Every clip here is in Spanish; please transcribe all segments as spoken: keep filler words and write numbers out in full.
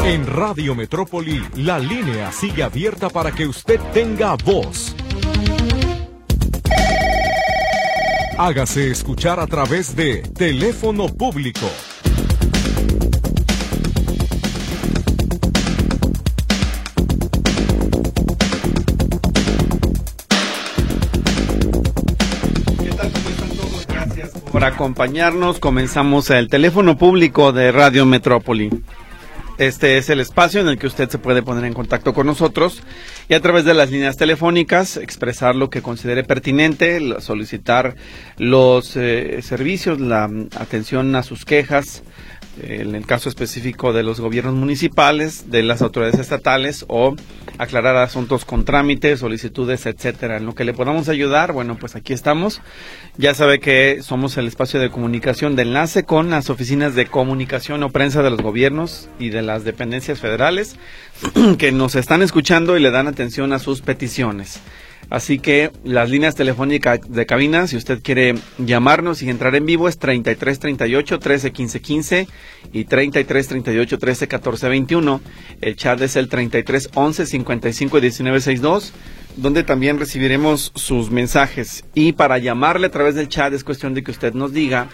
En Radio Metrópoli, la línea sigue abierta para que usted tenga voz. Hágase escuchar a través de teléfono público. Por acompañarnos, comenzamos el teléfono público de Radio Metrópoli. Este es el espacio en el que usted se puede poner en contacto con nosotros y a través de las líneas telefónicas expresar lo que considere pertinente, solicitar los eh, servicios, la atención a sus quejas, eh, en el caso específico de los gobiernos municipales, de las autoridades estatales o aclarar asuntos con trámites, solicitudes, etcétera. En lo que le podamos ayudar, bueno, pues aquí estamos. Ya sabe que somos el espacio de comunicación de enlace con las oficinas de comunicación o prensa de los gobiernos y de las dependencias federales que nos están escuchando y le dan atención a sus peticiones. Así que las líneas telefónicas de cabina, si usted quiere llamarnos y entrar en vivo, es treinta y tres treinta y ocho trece quince quince y treinta y tres treinta y ocho trece catorce veintiuno. El chat es el treinta y tres once cincuenta y cinco diecinueve sesenta y dos, donde también recibiremos sus mensajes. Y para llamarle a través del chat es cuestión de que usted nos diga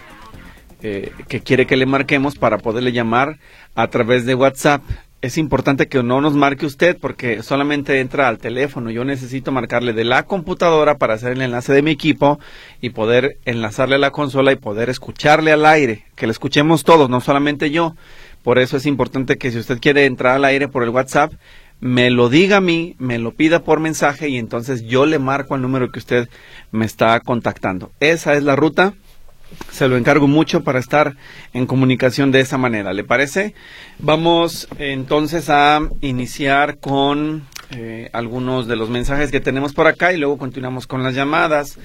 eh, que quiere que le marquemos para poderle llamar a través de WhatsApp. Es importante que no nos marque usted porque solamente entra al teléfono. Yo necesito marcarle de la computadora para hacer el enlace de mi equipo y poder enlazarle a la consola y poder escucharle al aire, que le escuchemos todos, no solamente yo. Por eso es importante que si usted quiere entrar al aire por el WhatsApp, me lo diga a mí, me lo pida por mensaje y entonces yo le marco al número que usted me está contactando. Esa es la ruta. Se lo encargo mucho para estar en comunicación de esa manera, ¿le parece? Vamos entonces a iniciar con eh, algunos de los mensajes que tenemos por acá y luego continuamos con las llamadas.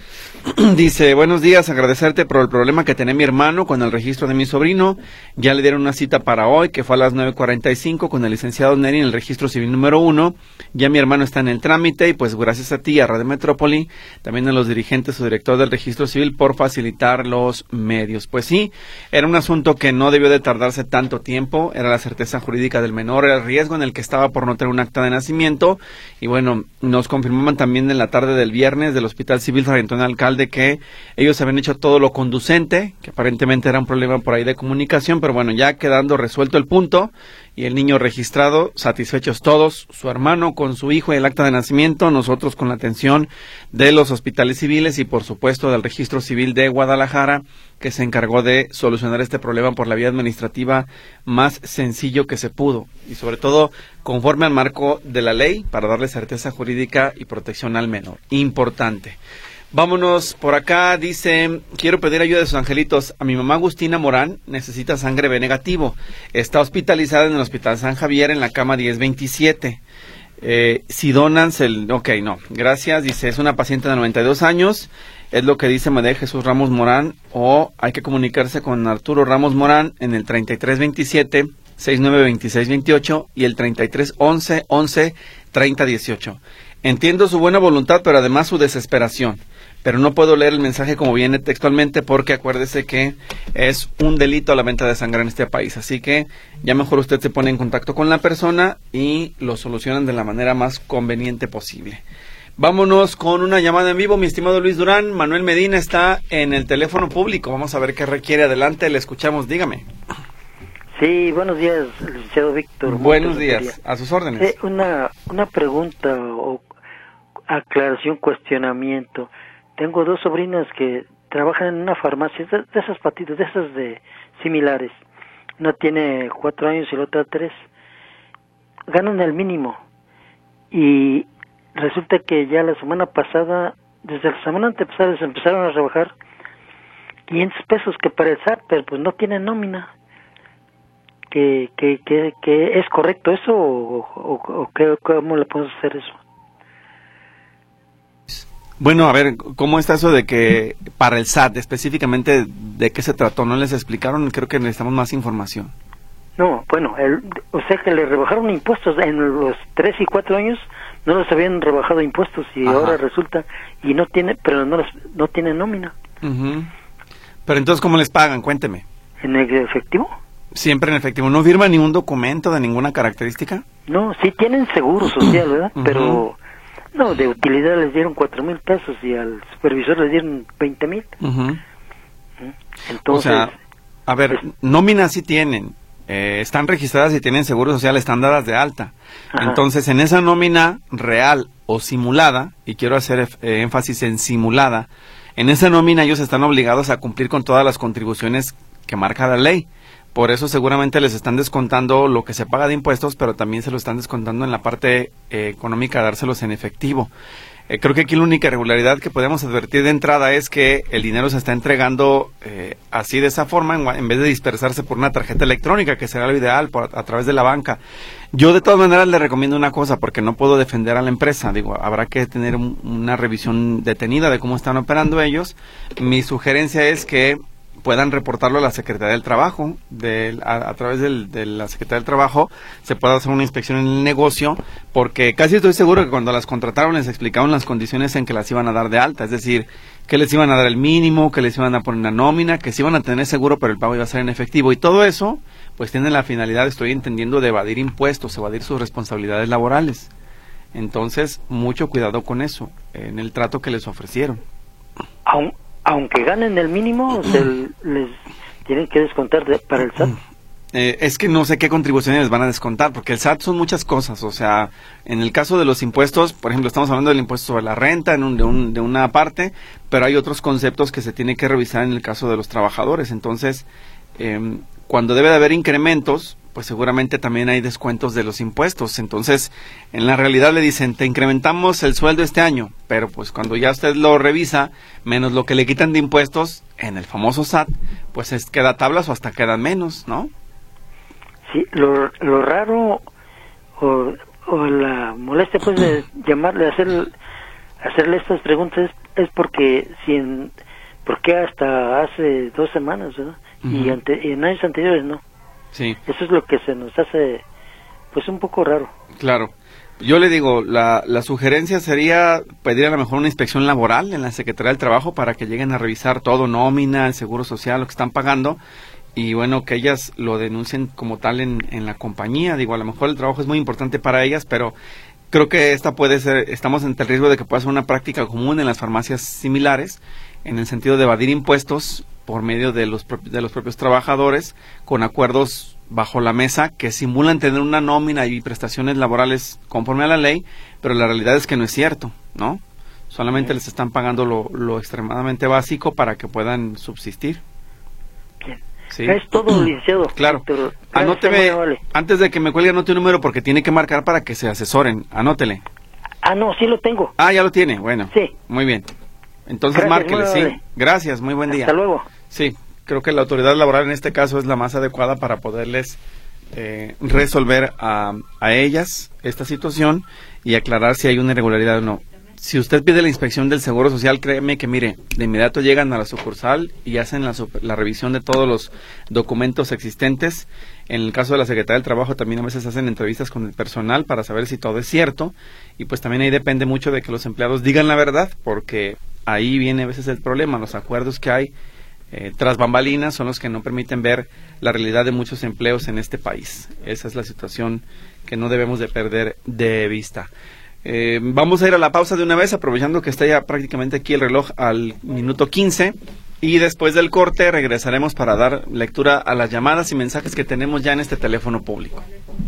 Dice, buenos días, agradecerte por el problema que tenía mi hermano con el registro de mi sobrino. Ya le dieron una cita para hoy, que fue a las nueve cuarenta y cinco con el licenciado Neri en el registro civil número uno. Ya mi hermano está en el trámite y pues gracias a ti, a Radio Metrópoli, también a los dirigentes o director del registro civil por facilitar los medios. Pues sí, era un asunto que no debió de tardarse tanto tiempo, era la certeza jurídica del menor, era el riesgo en el que estaba por no tener un acta de nacimiento y bueno, nos confirmaban también en la tarde del viernes del Hospital Civil Fray Antonio Alcalde que ellos habían hecho todo lo conducente, que aparentemente era un problema por ahí de comunicación, pero bueno, ya quedando resuelto el punto y el niño registrado, satisfechos todos, su hermano con su hijo y el acta de nacimiento, nosotros con la atención de los hospitales civiles y por supuesto del registro civil de Guadalajara, que se encargó de solucionar este problema por la vía administrativa más sencillo que se pudo y sobre todo conforme al marco de la ley para darle certeza jurídica y protección al menor. Importante. Vámonos por acá, dice, quiero pedir ayuda de sus angelitos. A mi mamá Agustina Morán necesita sangre B negativo. Está hospitalizada en el Hospital San Javier en la cama diez veintisiete. Eh, si donan, se... ok, no, gracias. Dice, es una paciente de noventa y dos años. Es lo que dice María Jesús Ramos Morán. O hay que comunicarse con Arturo Ramos Morán en el treinta y tres veintisiete sesenta y nueve veintiséis veintiocho y el treinta y tres once once treinta dieciocho. Entiendo su buena voluntad, pero además su desesperación. Pero no puedo leer el mensaje como viene textualmente porque acuérdese que es un delito la venta de sangre en este país. Así que ya mejor usted se pone en contacto con la persona y lo solucionan de la manera más conveniente posible. Vámonos con una llamada en vivo, mi estimado Luis Durán. Manuel Medina está en el teléfono público. Vamos a ver qué requiere. Adelante, le escuchamos. Dígame. Sí, buenos días, licenciado Víctor. Buenos días, a sus órdenes. Eh, una, una pregunta o aclaración, cuestionamiento. Tengo dos sobrinas que trabajan en una farmacia, de, de esas patitas, de esas de similares. Una tiene cuatro años y la otra tres. Ganan el mínimo. Y resulta que ya la semana pasada, desde la semana antepasada, se empezaron a rebajar quinientos pesos que para el S A T, pero pues no tienen nómina. ¿Que, que, que, que es correcto eso o, o, o que, cómo le podemos hacer eso? Bueno, a ver, ¿cómo está eso de que para el S A T específicamente de qué se trató? ¿No les explicaron? Creo que necesitamos más información. No, bueno, el, o sea que le rebajaron impuestos en los tres y cuatro años, no les habían rebajado impuestos y Ajá. ahora resulta y no tiene, pero no les, no tiene nómina. Uh-huh. Pero entonces, ¿cómo les pagan? Cuénteme. ¿En efectivo? Siempre en efectivo. ¿No firma ningún documento de ninguna característica? No, sí tienen seguro social, ¿verdad? Uh-huh. Pero, no, de utilidad les dieron cuatro mil pesos y al supervisor les dieron veinte mil. Uh-huh. Entonces... O sea, a ver, pues, nóminas sí tienen, eh, están registradas y tienen seguro social, están dadas de alta. Ajá. Entonces, en esa nómina real o simulada, y quiero hacer eh, énfasis en simulada, en esa nómina ellos están obligados a cumplir con todas las contribuciones que marca la ley. Por eso seguramente les están descontando lo que se paga de impuestos, pero también se lo están descontando en la parte eh, económica, dárselos en efectivo. Eh, creo que aquí la única irregularidad que podemos advertir de entrada es que el dinero se está entregando eh, así de esa forma, en, en vez de dispersarse por una tarjeta electrónica, que será lo ideal, por, a través de la banca. Yo de todas maneras le recomiendo una cosa, porque no puedo defender a la empresa. Digo, habrá que tener un, una revisión detenida de cómo están operando ellos. Mi sugerencia es que puedan reportarlo a la Secretaría del Trabajo, de, a, a través del, de la Secretaría del Trabajo se puede hacer una inspección en el negocio, porque casi estoy seguro que cuando las contrataron les explicaron las condiciones en que las iban a dar de alta, es decir, que les iban a dar el mínimo, que les iban a poner una nómina, que se iban a tener seguro pero el pago iba a ser en efectivo, y todo eso pues tiene la finalidad, estoy entendiendo, de evadir impuestos, evadir sus responsabilidades laborales. Entonces, mucho cuidado con eso, en el trato que les ofrecieron. Aún Aunque ganen el mínimo, se les tienen que descontar de, para el S A T. Eh, es que no sé qué contribuciones les van a descontar, porque el S A T son muchas cosas. O sea, en el caso de los impuestos, por ejemplo, estamos hablando del impuesto sobre la renta en un, de, un, de una parte, pero hay otros conceptos que se tiene que revisar en el caso de los trabajadores. Entonces, eh, cuando debe de haber incrementos, pues seguramente también hay descuentos de los impuestos. Entonces, en la realidad le dicen, te incrementamos el sueldo este año, pero pues cuando ya usted lo revisa, menos lo que le quitan de impuestos, en el famoso S A T, pues es, queda tablas o hasta quedan menos, ¿no? Sí, lo, lo raro o, o la molestia pues de llamarle, hacer, hacerle estas preguntas es, es porque si en, porque hasta hace dos semanas, ¿verdad? Uh-huh. Y, ante, y en años anteriores no. Sí. Eso es lo que se nos hace, pues, un poco raro. Claro. Yo le digo, la, la sugerencia sería pedir a lo mejor una inspección laboral en la Secretaría del Trabajo para que lleguen a revisar todo, nómina, el seguro social, lo que están pagando, y bueno, que ellas lo denuncien como tal en, en la compañía. Digo, a lo mejor el trabajo es muy importante para ellas, pero creo que esta puede ser, estamos ante el riesgo de que pueda ser una práctica común en las farmacias similares, en el sentido de evadir impuestos por medio de los, de los propios trabajadores, con acuerdos bajo la mesa que simulan tener una nómina y prestaciones laborales conforme a la ley, pero la realidad es que no es cierto, ¿no? Solamente les están pagando lo, lo extremadamente básico para que puedan subsistir. Bien. ¿Sí? Es todo, licenciado. Claro. Pero, Anóteme, vale. antes de que me cuelgue, anote un número porque tiene que marcar para que se asesoren. Anótele. Ah, no, sí lo tengo. Ah, ya lo tiene. Bueno. Sí. Muy bien. Entonces, Gracias, márquele, sí. Vale. Gracias, muy buen día. Hasta luego. Sí, creo que la autoridad laboral en este caso es la más adecuada para poderles eh, resolver a, a ellas esta situación y aclarar si hay una irregularidad o no. Si usted pide la inspección del Seguro Social, créeme que, mire, de inmediato llegan a la sucursal y hacen la, la revisión de todos los documentos existentes. En el caso de la Secretaría del Trabajo también a veces hacen entrevistas con el personal para saber si todo es cierto, y pues también ahí depende mucho de que los empleados digan la verdad, porque ahí viene a veces el problema. Los acuerdos que hay eh, tras bambalinas son los que no permiten ver la realidad de muchos empleos en este país. Esa es la situación que no debemos de perder de vista. Eh, vamos a ir a la pausa de una vez, aprovechando que está ya prácticamente aquí el reloj al minuto quince, y después del corte regresaremos para dar lectura a las llamadas y mensajes que tenemos ya en este teléfono público.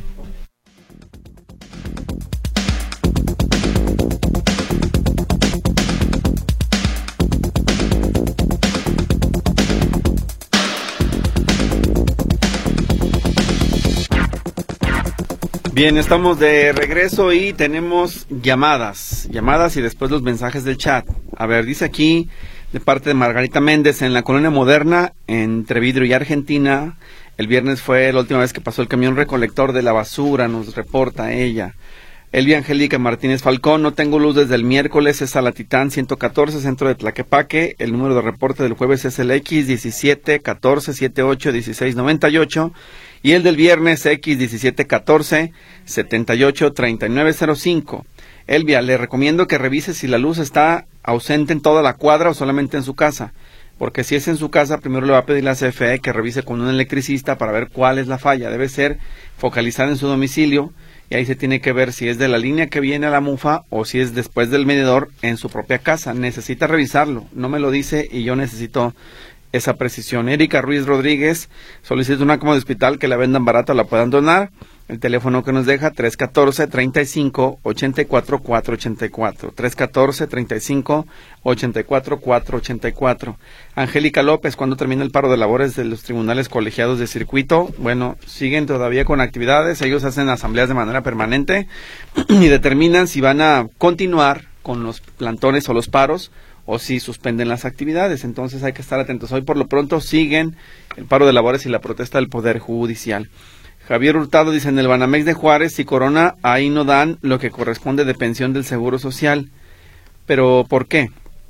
Bien, estamos de regreso y tenemos llamadas, llamadas y después los mensajes del chat. A ver, dice aquí de parte de Margarita Méndez: en la Colonia Moderna, entre Vidrio y Argentina, el viernes fue la última vez que pasó el camión recolector de la basura, nos reporta ella. Elvia Angélica Martínez Falcón: no tengo luz desde el miércoles, es a la Titán ciento catorce, centro de Tlaquepaque. El número de reporte del jueves es el X diecisiete catorce setenta y ocho dieciséis noventa y ocho. Y el del viernes X diecisiete catorce setenta y ocho treinta y nueve cero cinco. Elvia, le recomiendo que revise si la luz está ausente en toda la cuadra o solamente en su casa, porque si es en su casa, primero le va a pedir la C F E que revise con un electricista para ver cuál es la falla. Debe ser focalizada en su domicilio y ahí se tiene que ver si es de la línea que viene a la mufa o si es después del medidor en su propia casa. Necesita revisarlo, no me lo dice y yo necesito esa precisión. Erika Ruiz Rodríguez solicita una cama de hospital que la vendan barata, la puedan donar. El teléfono que nos deja tres uno cuatro, tres cinco, ocho cuatro cuatro ocho cuatro, tres uno cuatro, tres cinco, ocho cuatro cuatro ocho cuatro. Angélica López, ¿cuándo termina el paro de labores de los tribunales colegiados de circuito? Bueno, siguen todavía con actividades, ellos hacen asambleas de manera permanente y determinan si van a continuar con los plantones o los paros o si suspenden las actividades. Entonces hay que estar atentos. Hoy por lo pronto siguen el paro de labores y la protesta del Poder Judicial. Javier Hurtado dice, en el Banamex de Juárez y Corona, ahí no dan lo que corresponde de pensión del Seguro Social. ¿Pero por qué?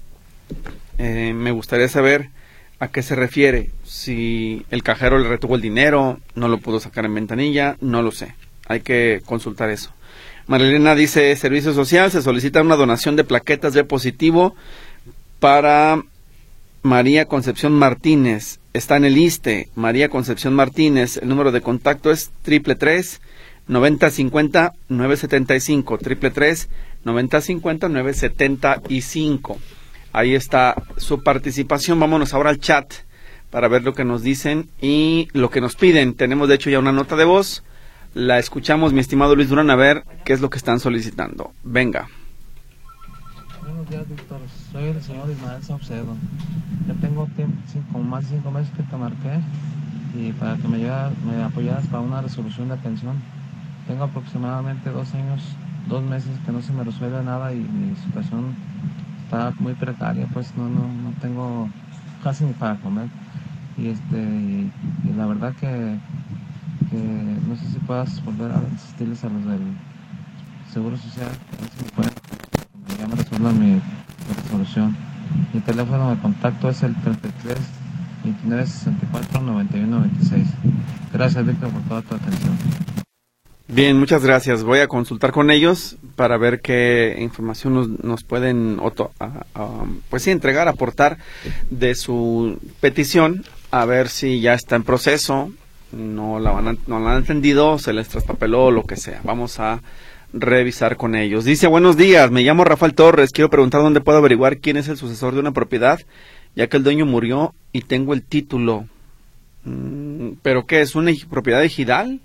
Eh, me gustaría saber a qué se refiere. Si el cajero le retuvo el dinero, no lo pudo sacar en ventanilla, no lo sé. Hay que consultar eso. Marilena dice, Servicio Social, se solicita una donación de plaquetas B positivo para María Concepción Martínez. Está en el I S S S T E, María Concepción Martínez. El número de contacto es triple tres, noventa cincuenta, nueve setenta y cinco, triple tres, noventa cincuenta, nueve setenta y cinco. Ahí está su participación. Vámonos ahora al chat para ver lo que nos dicen y lo que nos piden. Tenemos de hecho ya una nota de voz. La escuchamos, mi estimado Luis Durán, a ver qué es lo que están solicitando. Venga. Buenos días, Víctor. Soy el señor Ismael Saucedo. Ya tengo tiempo, como más de cinco meses que te marqué y para que me, ayuda, me apoyaras para una resolución de pensión. Tengo aproximadamente dos años, dos meses que no se me resuelve nada y mi situación está muy precaria, pues no, no, no tengo casi ni para comer. Y este y, y la verdad que, que no sé si puedas volver a insistirles a los del Seguro Social, a ver si me pueden, que ya me resuelvan mi resolución. Mi teléfono de contacto es el treinta y tres, veintinueve, sesenta y cuatro, noventa y uno, veintiséis. Gracias, Víctor, por toda tu atención. Bien, muchas gracias. Voy a consultar con ellos para ver qué información nos, nos pueden auto, a, a, pues sí, entregar, aportar de su petición, a ver si ya está en proceso, no la, van a, no la han entendido, se les traspapeló o lo que sea. Vamos a revisar con ellos. Dice, buenos días, me llamo Rafael Torres, quiero preguntar dónde puedo averiguar quién es el sucesor de una propiedad, ya que el dueño murió y tengo el título. Mm, ¿pero qué, es una propiedad ejidal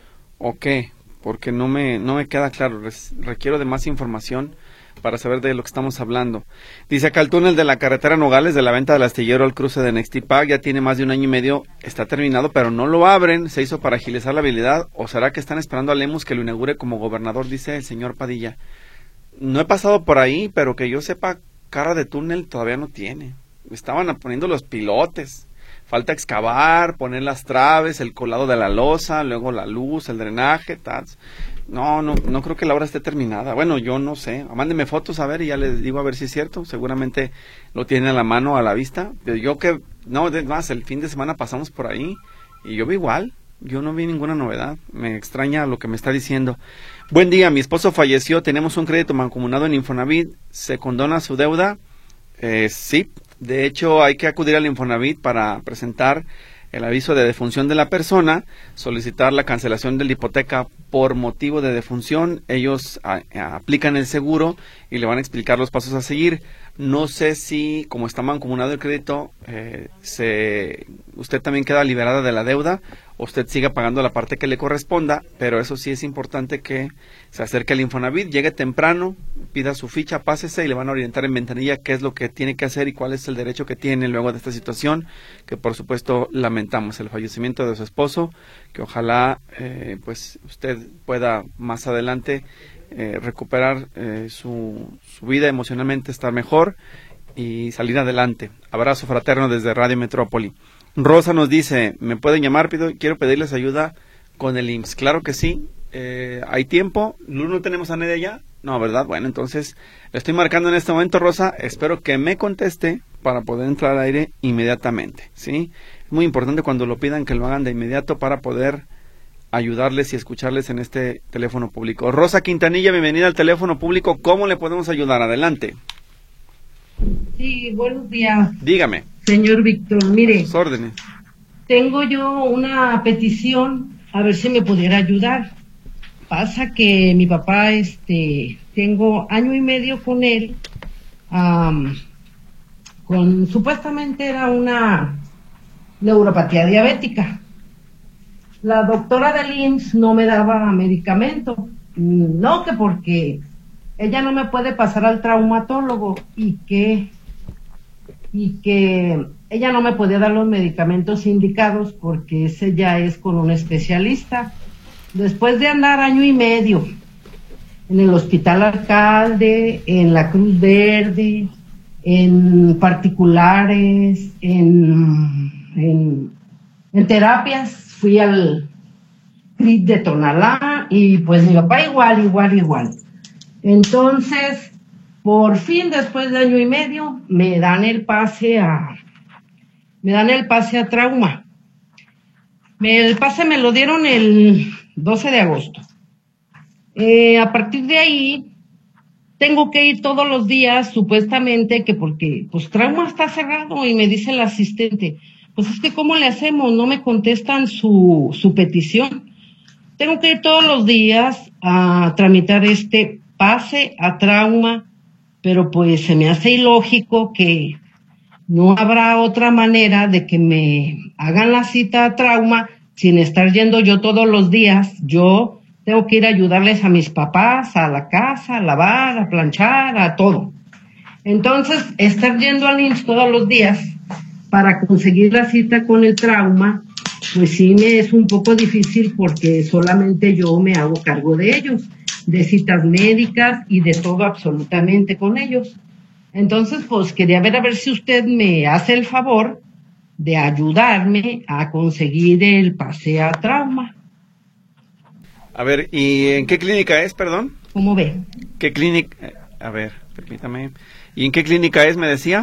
o qué? Porque no me, no me queda claro, requiero de más información para saber de lo que estamos hablando. Dice acá, el túnel de la carretera Nogales de la venta del astillero al cruce de Nextipac ya tiene más de un año y medio, está terminado, pero no lo abren, se hizo para agilizar la habilidad, o será que están esperando a Lemus que lo inaugure como gobernador, dice el señor Padilla. No he pasado por ahí, pero que yo sepa, cara de túnel todavía no tiene. Estaban poniendo los pilotes, falta excavar, poner las traves, el colado de la losa, luego la luz, el drenaje, tal. No, no, no creo que la obra esté terminada. Bueno, yo no sé. Mándenme fotos a ver y ya les digo a ver si es cierto. Seguramente lo tienen a la mano, a la vista. Pero yo que, no, es más, el fin de semana pasamos por ahí y yo vi igual. Yo no vi ninguna novedad. Me extraña lo que me está diciendo. Buen día, mi esposo falleció. Tenemos un crédito mancomunado en Infonavit. ¿Se condona su deuda? Eh, sí. De hecho, hay que acudir al Infonavit para presentar el aviso de defunción de la persona, solicitar la cancelación de la hipoteca por motivo de defunción. Ellos a, a, aplican el seguro y le van a explicar los pasos a seguir. No sé si, como está mancomunado el crédito, eh, se, usted también queda liberada de la deuda, o usted siga pagando la parte que le corresponda, pero eso sí es importante que se acerque al Infonavit, llegue temprano, pida su ficha, pásese y le van a orientar en ventanilla qué es lo que tiene que hacer y cuál es el derecho que tiene luego de esta situación, que por supuesto lamentamos el fallecimiento de su esposo, que ojalá eh, pues usted pueda más adelante eh, recuperar eh, su, su vida emocionalmente, estar mejor y salir adelante. Abrazo fraterno desde Radio Metrópoli. Rosa nos dice, ¿me pueden llamar? Pido, quiero pedirles ayuda con el I M S S. Claro que sí, eh, hay tiempo. ¿No tenemos a nadie allá? No, ¿verdad? Bueno, entonces le estoy marcando en este momento, Rosa. Espero que me conteste para poder entrar al aire inmediatamente, ¿sí? Es muy importante cuando lo pidan que lo hagan de inmediato para poder ayudarles y escucharles en este teléfono público. Rosa Quintanilla, bienvenida al teléfono público. ¿Cómo le podemos ayudar? Adelante. Sí, buenos días. Dígame. Señor Víctor, mire, Sus órdenes. tengo yo una petición, a ver si me pudiera ayudar. Pasa que mi papá, este, tengo año y medio con él, um, con, supuestamente era una neuropatía diabética. La doctora del I M S S no me daba medicamento, no, que porque ella no me puede pasar al traumatólogo y que, y que ella no me podía dar los medicamentos indicados porque ese ya es con un especialista. Después de andar año y medio en el Hospital Alcalde, en la Cruz Verde, en particulares, en, en, en terapias, fui al C R I T de Tonalá y pues mi papá igual, igual, igual. Entonces, por fin, después de año y medio, me dan el pase a, me dan el pase a trauma. Me, el pase me lo dieron el doce de agosto. Eh, a partir de ahí, tengo que ir todos los días, supuestamente, que porque, pues, trauma está cerrado, y me dice el asistente, pues es que ¿cómo le hacemos? No me contestan su, su petición. Tengo que ir todos los días a tramitar este pase a trauma, pero pues se me hace ilógico que no habrá otra manera de que me hagan la cita a trauma sin estar yendo yo todos los días. Yo tengo que ir a ayudarles a mis papás, a la casa, a lavar, a planchar, a todo. Entonces, estar yendo al I M S S todos los días para conseguir la cita con el trauma, pues sí me es un poco difícil porque solamente yo me hago cargo de ellos, de citas médicas y de todo absolutamente con ellos. Entonces, pues quería ver a ver si usted me hace el favor de ayudarme a conseguir el pase a trauma. A ver, ¿y en qué clínica es, perdón? ¿Cómo ve? ¿Qué clínica? A ver, permítame. ¿Y en qué clínica es, me decía?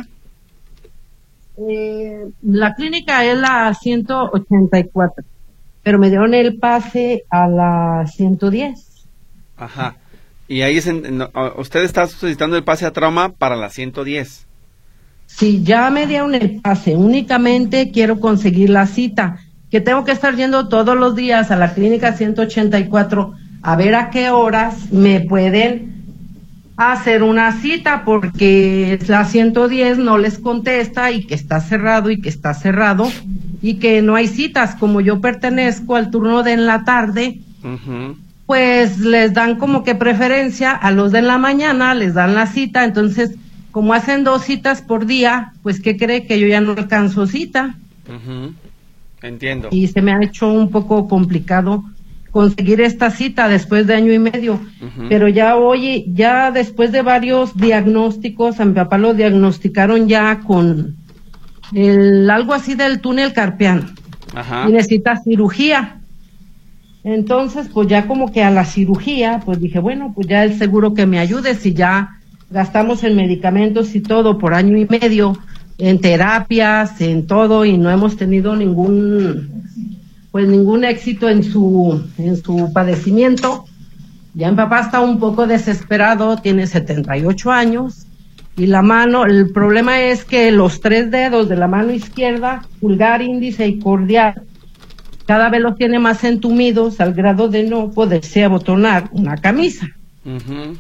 Eh, la clínica es la ciento ochenta y cuatro, pero me dieron el pase a la ciento diez. Ajá. Y ahí es en, no, usted está solicitando el pase a trauma para la ciento diez. Sí, ya me dieron el pase, únicamente quiero conseguir la cita, que tengo que estar yendo todos los días a la clínica ciento ochenta y cuatro a ver a qué horas me pueden hacer una cita, porque la ciento diez no les contesta y que está cerrado y que está cerrado y que no hay citas. Como yo pertenezco al turno de en la tarde, uh-huh, pues les dan como que preferencia a los de la mañana, les dan la cita. Entonces, como hacen dos citas por día, pues ¿qué cree? Que yo ya no alcanzo cita. Uh-huh. Entiendo. Y se me ha hecho un poco complicado conseguir esta cita después de año y medio. Uh-huh. Pero ya hoy, ya después de varios diagnósticos, a mi papá lo diagnosticaron ya con el, algo así del túnel carpiano. Ajá. Y necesita cirugía. Entonces, pues ya como que a la cirugía, pues dije, bueno, pues ya el seguro que me ayude, si ya gastamos en medicamentos y todo por año y medio, en terapias, en todo, y no hemos tenido ningún, pues ningún éxito en su, en su padecimiento. Ya mi papá está un poco desesperado, tiene setenta y ocho años, y la mano, el problema es que los tres dedos de la mano izquierda, pulgar, índice y cordial, cada vez los tiene más entumidos al grado de no poderse abotonar una camisa. Uh-huh.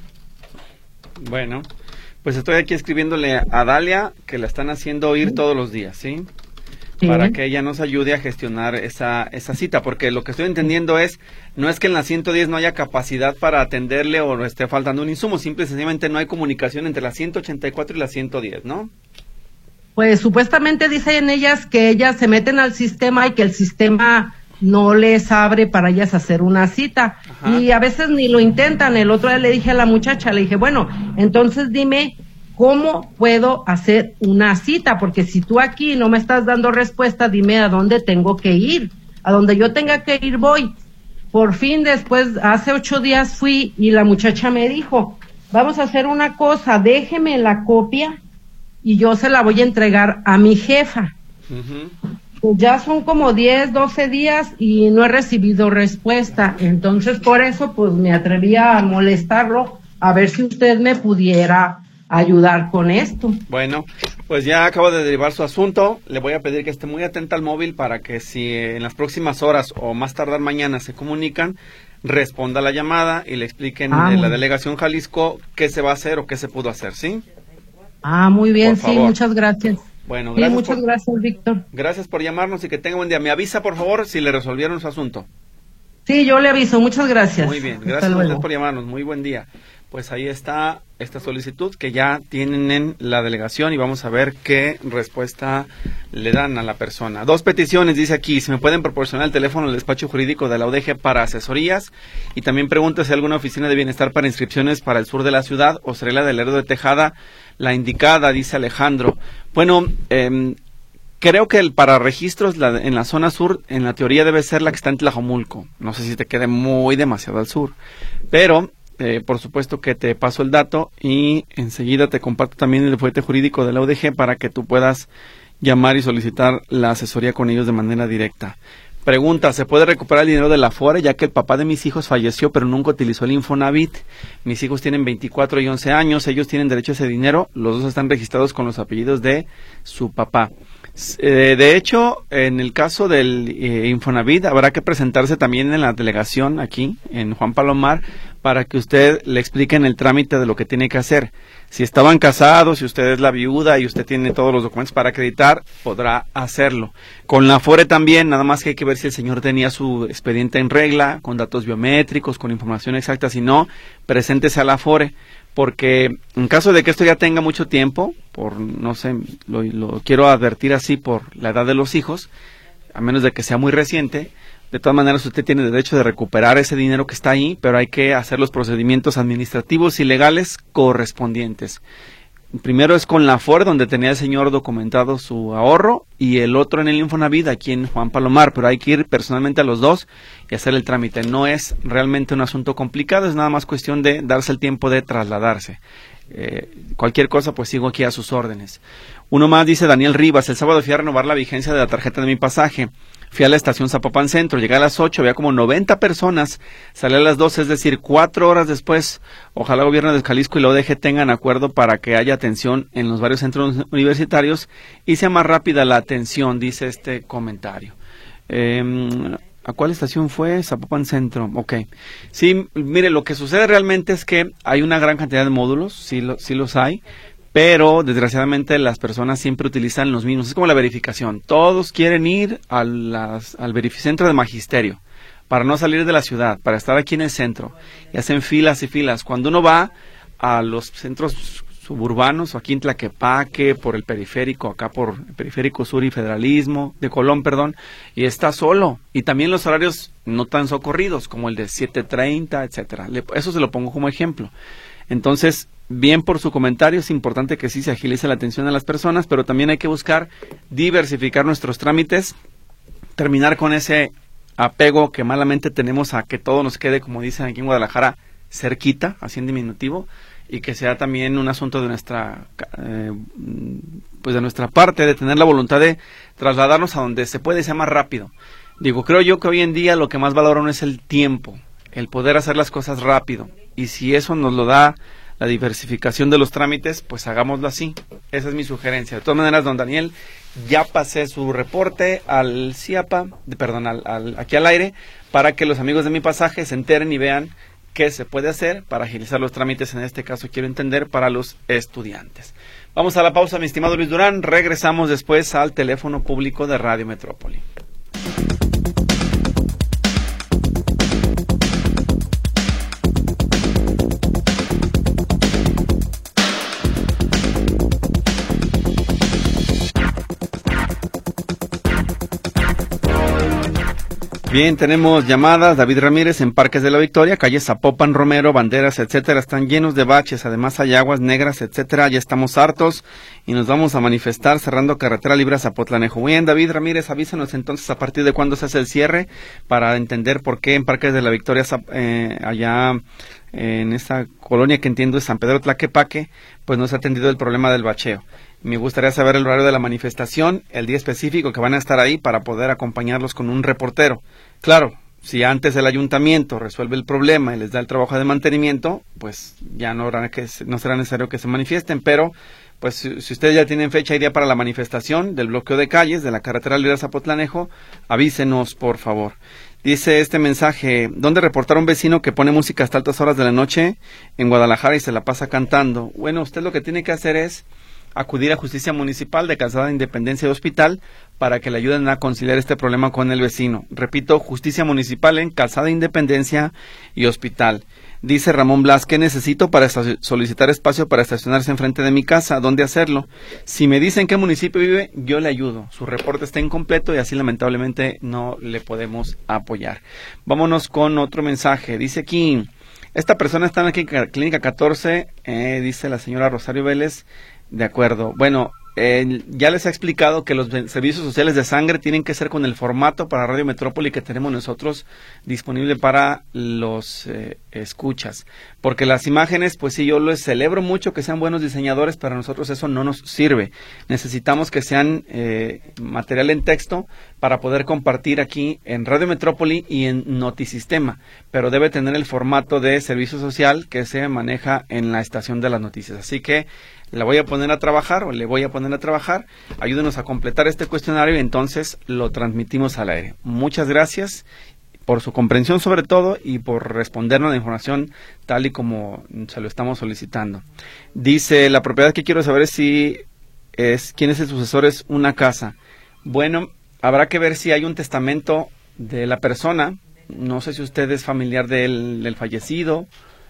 Bueno, pues estoy aquí escribiéndole a Dalia que la están haciendo oír todos los días, ¿sí? Sí. Para que ella nos ayude a gestionar esa esa cita, porque lo que estoy entendiendo es, no es que en la ciento diez no haya capacidad para atenderle o esté faltando un insumo, simple y sencillamente no hay comunicación entre la ciento ochenta y cuatro y la ciento diez, ¿no? Pues supuestamente dicen ellas que ellas se meten al sistema y que el sistema no les abre para ellas hacer una cita. Ajá. Y a veces ni lo intentan. El otro día le dije a la muchacha, le dije, bueno, entonces dime cómo puedo hacer una cita, porque si tú aquí no me estás dando respuesta, dime a dónde tengo que ir, a donde yo tenga que ir voy. Por fin después, hace ocho días fui y la muchacha me dijo, vamos a hacer una cosa, déjeme la copia y yo se la voy a entregar a mi jefa. Uh-huh. Pues ya son como diez, doce días y no he recibido respuesta. Entonces, por eso, pues me atreví a molestarlo, a ver si usted me pudiera ayudar con esto. Bueno, Pues ya acabo de derivar su asunto. Le voy a pedir que esté muy atenta al móvil para que si en las próximas horas o más tardar mañana se comunican, responda la llamada y le expliquen ah, en la delegación Jalisco qué se va a hacer o qué se pudo hacer, ¿sí? Ah, muy bien, Por sí, favor. muchas gracias. Bueno, Sí, gracias. muchas por, gracias, Víctor. Gracias por llamarnos y que tenga buen día. Me avisa, por favor, si le resolvieron su asunto. Sí, yo le aviso, muchas gracias. Muy bien, Hasta gracias a luego. usted por llamarnos. Muy buen día. Pues ahí está esta solicitud que ya tienen en la delegación y vamos a ver qué respuesta le dan a la persona. Dos peticiones, dice aquí, si me pueden proporcionar el teléfono del despacho jurídico de la U D G para asesorías y también pregunta si hay alguna oficina de bienestar para inscripciones para el sur de la ciudad o sería la del Lerdo de Tejada la indicada, dice Alejandro. Bueno, eh, creo que el para registros la, en la zona sur, en la teoría debe ser la que está en Tlajomulco. No sé si te quede muy demasiado al sur, pero eh, por supuesto que te paso el dato y enseguida te comparto también el fuete jurídico de la U D G para que tú puedas llamar y solicitar la asesoría con ellos de manera directa. Pregunta, ¿se puede recuperar el dinero de la Afore? Ya que el papá de mis hijos falleció, pero nunca utilizó el Infonavit. Mis hijos tienen veinticuatro y once años, ellos tienen derecho a ese dinero, los dos están registrados con los apellidos de su papá. Eh, de hecho, en el caso del eh, Infonavit, habrá que presentarse también en la delegación aquí, en Juan Palomar, para que usted le expliquen el trámite de lo que tiene que hacer. Si estaban casados, si usted es la viuda y usted tiene todos los documentos para acreditar, podrá hacerlo. Con la Afore también, nada más que hay que ver si el señor tenía su expediente en regla, con datos biométricos, con información exacta. Si no, preséntese a la Afore, porque en caso de que esto ya tenga mucho tiempo, por no sé, lo, lo quiero advertir así por la edad de los hijos, a menos de que sea muy reciente, de todas maneras usted tiene derecho de recuperar ese dinero que está ahí, pero hay que hacer los procedimientos administrativos y legales correspondientes. Primero es con la Afore, donde tenía el señor documentado su ahorro, y el otro en el Infonavit, aquí en Juan Palomar, pero hay que ir personalmente a los dos y hacer el trámite. No es realmente un asunto complicado, es nada más cuestión de darse el tiempo de trasladarse. Eh, cualquier cosa, pues sigo aquí a sus órdenes. Uno más, dice Daniel Rivas, el sábado fui a renovar la vigencia de la tarjeta de mi pasaje. Fui a la estación Zapopan Centro, llegué a las ocho, había como noventa personas, salí a las doce, es decir, cuatro horas después. Ojalá el gobierno de Jalisco y la U D G tengan acuerdo para que haya atención en los varios centros universitarios y sea más rápida la atención, dice este comentario. Eh, ¿A cuál estación fue? Zapopan Centro, ok. Sí, mire, lo que sucede realmente es que hay una gran cantidad de módulos, sí, lo, sí los hay, pero desgraciadamente las personas siempre utilizan los mismos. Es como la verificación. Todos quieren ir a las, al verificentro de magisterio para no salir de la ciudad, para estar aquí en el centro. Y hacen filas y filas. Cuando uno va a los centros suburbanos, o aquí en Tlaquepaque, por el periférico, acá por el periférico sur y federalismo, de Colón, perdón, y está solo. Y también los horarios no tan socorridos, como el de siete treinta, etcétera. Eso se lo pongo como ejemplo. Entonces, bien por su comentario, es importante que sí se agilice la atención a las personas, pero también hay que buscar diversificar nuestros trámites, terminar con ese apego que malamente tenemos a que todo nos quede, como dicen aquí en Guadalajara, cerquita, así en diminutivo, y que sea también un asunto de nuestra eh, pues de nuestra parte, de tener la voluntad de trasladarnos a donde se puede, sea más rápido. Digo, creo yo que hoy en día lo que más valora uno es el tiempo, el poder hacer las cosas rápido, y si eso nos lo da la diversificación de los trámites, pues hagámoslo así. Esa es mi sugerencia. De todas maneras, don Daniel, ya pasé su reporte al C I A P A, de, perdón, al, al, aquí al aire, para que los amigos de mi pasaje se enteren y vean qué se puede hacer para agilizar los trámites, en este caso quiero entender, para los estudiantes. Vamos a la pausa, mi estimado Luis Durán, regresamos después al teléfono público de Radio Metrópoli. Bien, tenemos llamadas. David Ramírez en Parques de la Victoria, calle Zapopan, Romero, Banderas, etcétera, están llenos de baches, además hay aguas negras, etcétera, ya estamos hartos y nos vamos a manifestar cerrando carretera libre a Zapotlanejo. Bien, David Ramírez, avísanos entonces a partir de cuándo se hace el cierre para entender por qué en Parques de la Victoria, eh, allá eh, en esta colonia que entiendo es San Pedro Tlaquepaque, pues no se ha atendido el problema del bacheo. Me gustaría saber el horario de la manifestación, el día específico que van a estar ahí para poder acompañarlos con un reportero. Claro, si antes el ayuntamiento resuelve el problema y les da el trabajo de mantenimiento, pues ya no, habrá que, no será necesario que se manifiesten, pero pues si, si ustedes ya tienen fecha y día para la manifestación del bloqueo de calles de la carretera Lira Zapotlanejo, avísenos, por favor. Dice este mensaje, ¿dónde reportar a un vecino que pone música hasta altas horas de la noche en Guadalajara y se la pasa cantando? Bueno, usted lo que tiene que hacer es acudir a Justicia Municipal de Calzada Independencia y Hospital para que le ayuden a conciliar este problema con el vecino. Repito, Justicia Municipal en Calzada Independencia y Hospital. Dice Ramón Blas, ¿qué necesito para solicitar espacio para estacionarse enfrente de mi casa? ¿Dónde hacerlo? Si me dicen qué municipio vive, yo le ayudo. Su reporte está incompleto y así lamentablemente no le podemos apoyar. Vámonos con otro mensaje. Dice aquí, esta persona está en la clínica catorce, eh, dice la señora Rosario Vélez. De acuerdo. Bueno, eh, ya les he explicado que los servicios sociales de sangre tienen que ser con el formato para Radio Metrópoli que tenemos nosotros disponible para los eh, escuchas. Porque las imágenes, pues sí, yo les celebro mucho que sean buenos diseñadores, pero a nosotros eso no nos sirve. Necesitamos que sean eh, material en texto para poder compartir aquí en Radio Metrópoli y en Notisistema. Pero debe tener el formato de servicio social que se maneja en la estación de las noticias. Así que la voy a poner a trabajar o le voy a poner a trabajar. Ayúdenos a completar este cuestionario y entonces lo transmitimos al aire. Muchas gracias por su comprensión sobre todo y por respondernos la información tal y como se lo estamos solicitando. Dice, la propiedad que quiero saber es si es quién es el sucesor, es una casa. Bueno, habrá que ver si hay un testamento de la persona. No sé si usted es familiar del, del fallecido.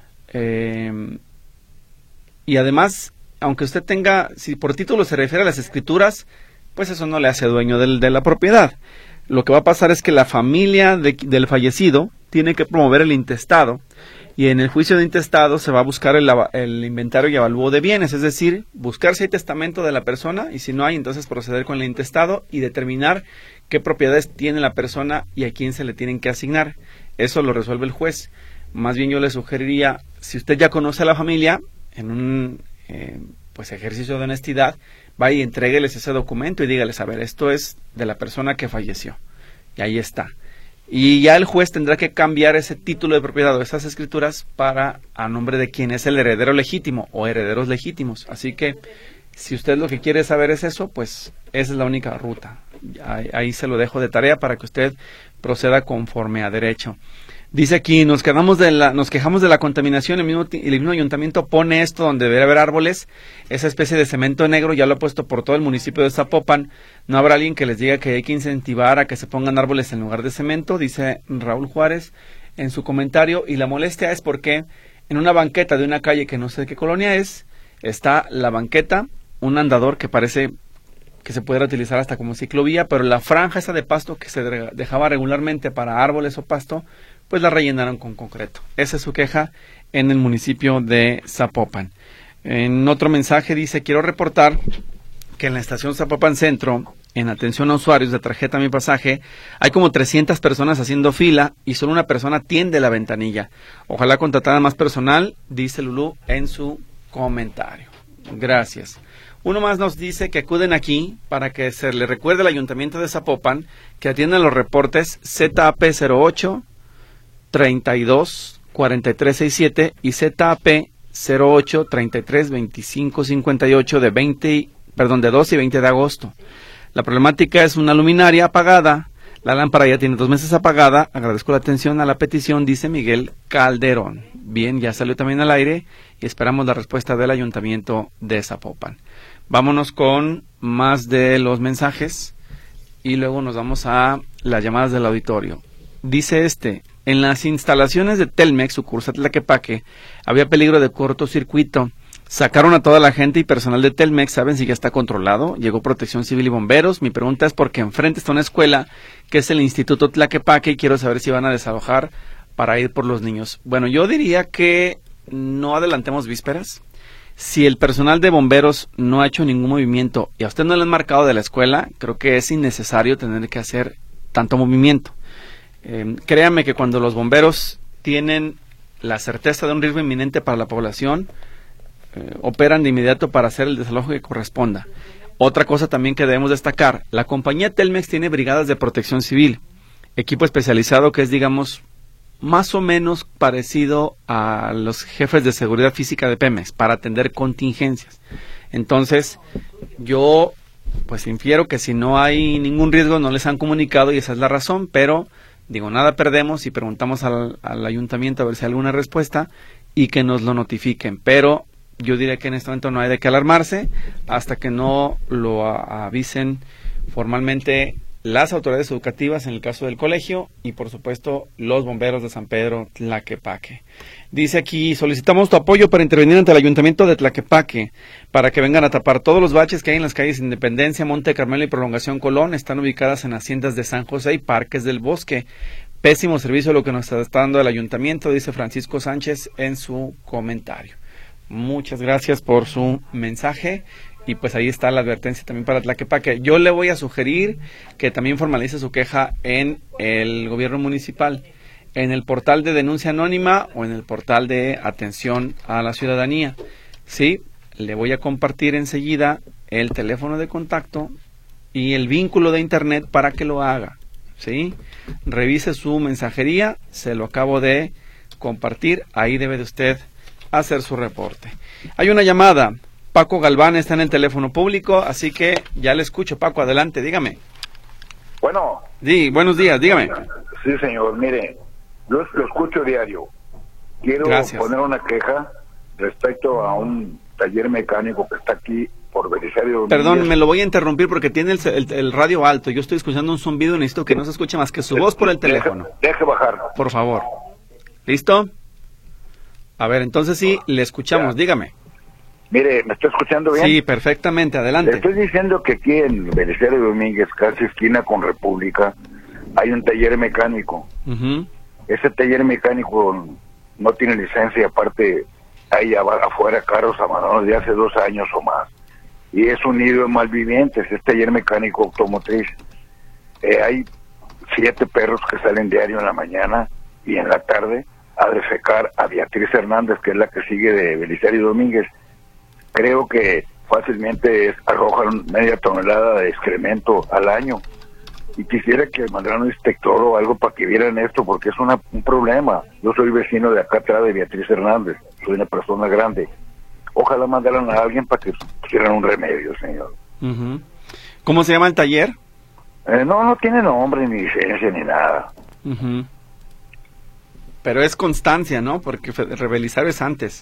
Eh, y además, aunque usted tenga, si por título se refiere a las escrituras, pues eso no le hace dueño del, de la propiedad. Lo que va a pasar es que la familia de, del fallecido tiene que promover el intestado y en el juicio de intestado se va a buscar el, el inventario y avalúo de bienes, es decir, buscar si hay testamento de la persona y si no hay, entonces proceder con el intestado y determinar qué propiedades tiene la persona y a quién se le tienen que asignar. Eso lo resuelve el juez. Más bien yo le sugeriría, si usted ya conoce a la familia, en un Eh, pues ejercicio de honestidad, vaya y entrégueles ese documento y dígales, a ver, esto es de la persona que falleció, y ahí está, y ya el juez tendrá que cambiar ese título de propiedad o esas escrituras para a nombre de quien es el heredero legítimo o herederos legítimos. Así que si usted lo que quiere saber es eso, pues esa es la única ruta. Ahí, ahí se lo dejo de tarea para que usted proceda conforme a derecho. Dice aquí, nos quedamos de la, nos quejamos de la contaminación, el mismo, el mismo ayuntamiento pone esto donde debería haber árboles, esa especie de cemento negro ya lo ha puesto por todo el municipio de Zapopan. ¿No habrá alguien que les diga que hay que incentivar a que se pongan árboles en lugar de cemento? Dice Raúl Juárez en su comentario, y la molestia es porque en una banqueta de una calle que no sé de qué colonia es, está la banqueta, un andador que parece que se pudiera utilizar hasta como ciclovía, pero la franja esa de pasto que se dejaba regularmente para árboles o pasto, pues la rellenaron con concreto. Esa es su queja en el municipio de Zapopan. En otro mensaje dice, quiero reportar que en la estación Zapopan Centro, en atención a usuarios de tarjeta Mi Pasaje, hay como trescientas personas haciendo fila y solo una persona atiende la ventanilla. Ojalá contratara más personal, dice Lulú en su comentario. Gracias. Uno más nos dice que acuden aquí para que se le recuerde al Ayuntamiento de Zapopan que atienden los reportes Z A P cero ocho, treinta y dos, cuarenta y tres sesenta y siete y Z A P cero ocho, treinta y tres, veinticinco, cincuenta y ocho de veinte, perdón, de doce y veinte de agosto. La problemática es una luminaria apagada. La lámpara ya tiene dos meses apagada. Agradezco la atención a la petición, dice Miguel Calderón. Bien, ya salió también al aire y esperamos la respuesta del Ayuntamiento de Zapopan. Vámonos con más de los mensajes y luego nos vamos a las llamadas del auditorio. Dice este, en las instalaciones de Telmex, sucursal Tlaquepaque, había peligro de cortocircuito. Sacaron a toda la gente y personal de Telmex. ¿Saben si ya está controlado? Llegó Protección Civil y Bomberos. Mi pregunta es porque enfrente está una escuela que es el Instituto Tlaquepaque y quiero saber si van a desalojar para ir por los niños. Bueno, yo diría que no adelantemos vísperas. Si el personal de bomberos no ha hecho ningún movimiento y a usted no le han marcado de la escuela, creo que es innecesario tener que hacer tanto movimiento. Eh, créanme que cuando los bomberos tienen la certeza de un riesgo inminente para la población, eh, operan de inmediato para hacer el desalojo que corresponda. Otra cosa también que debemos destacar, la compañía Telmex tiene brigadas de protección civil, equipo especializado que es, digamos, más o menos parecido a los jefes de seguridad física de Pemex para atender contingencias. Entonces, yo pues infiero que si no hay ningún riesgo no les han comunicado y esa es la razón, pero digo, nada perdemos y preguntamos al, al ayuntamiento a ver si hay alguna respuesta y que nos lo notifiquen, pero yo diría que en este momento no hay de qué alarmarse hasta que no lo a, avisen formalmente las autoridades educativas en el caso del colegio y por supuesto los bomberos de San Pedro Tlaquepaque. Dice aquí, solicitamos tu apoyo para intervenir ante el ayuntamiento de Tlaquepaque para que vengan a tapar todos los baches que hay en las calles Independencia, Monte Carmelo y Prolongación Colón. Están ubicadas en haciendas de San José y Parques del Bosque. Pésimo servicio lo que nos está dando el ayuntamiento, dice Francisco Sánchez en su comentario. Muchas gracias por su mensaje. Y pues ahí está la advertencia también para Tlaquepaque. Yo le voy a sugerir que también formalice su queja en el gobierno municipal, en el portal de denuncia anónima o en el portal de atención a la ciudadanía. Sí, le voy a compartir enseguida el teléfono de contacto y el vínculo de internet para que lo haga. Sí, revise su mensajería, se lo acabo de compartir, ahí debe de usted hacer su reporte. Hay una llamada. Paco Galván está en el teléfono público, así que ya le escucho. Paco, adelante, dígame. Bueno. Sí, buenos días, dígame. Sí, señor, mire, yo lo escucho diario. Quiero Gracias. poner una queja respecto a un taller mecánico que está aquí por Belisario. Perdón, me lo voy a interrumpir porque tiene el, el, el radio alto. Yo estoy escuchando un zumbido y necesito que no se escuche más que su voz por el teléfono. Deje, deje bajar. Por favor. ¿Listo? A ver, entonces sí, le escuchamos, ya. Dígame. Mire, ¿me está escuchando bien? Sí, perfectamente, adelante. Le estoy diciendo que aquí en Belisario Domínguez, casi esquina con República, hay un taller mecánico. Uh-huh. Ese taller mecánico no tiene licencia y aparte hay afuera carros abandonados de hace dos años o más. Y es un nido de malvivientes, es taller mecánico automotriz. Eh, hay siete perros que salen diario en la mañana y en la tarde a defecar a Beatriz Hernández, que es la que sigue de Belisario Domínguez. Creo que fácilmente arrojan media tonelada de excremento al año. Y quisiera que mandaran un inspector o algo para que vieran esto, porque es una, un problema. Yo soy vecino de acá atrás de Beatriz Hernández, soy una persona grande. Ojalá mandaran a alguien para que pusieran un remedio, señor. Uh-huh. ¿Cómo se llama el taller? Eh, no, no tiene nombre, ni licencia, ni nada. Uh-huh. Pero es Constancia, ¿no? Porque Belisario es antes.